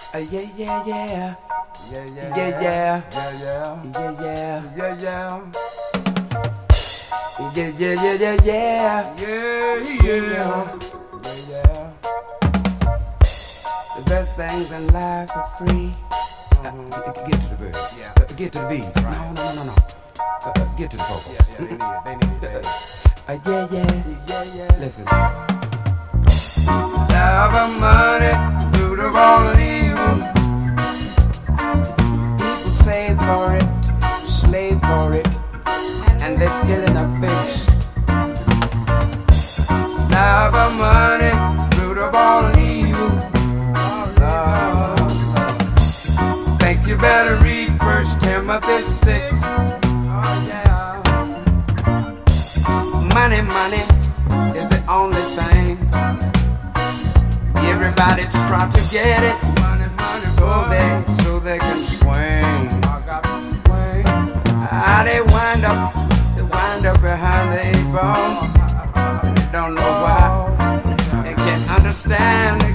Yeah, yeah, yeah. Yeah, yeah, Yeah, yeah. yeah, yeah, Yeah, yeah. yeah, yeah, Yeah, yeah, yeah, yeah, yeah. yeah, yeah, yeah. The best things in life are free. Get to the birds. Yeah. Get to the bees. Right. No. Get to the vocals. Yeah, they need it, they need it. Yeah, yeah. Yeah, yeah. Listen. Love and money, root of all of evil. People save for it, slave for it, and they're still in a fish. Love and money, root of all of evil. Think you better read 1 Timothy 6. Oh yeah. Money is the only thing. Everybody try to get it, so they can swing. I got to swing. They wind up behind the 8 ball. They don't know why. They can't understand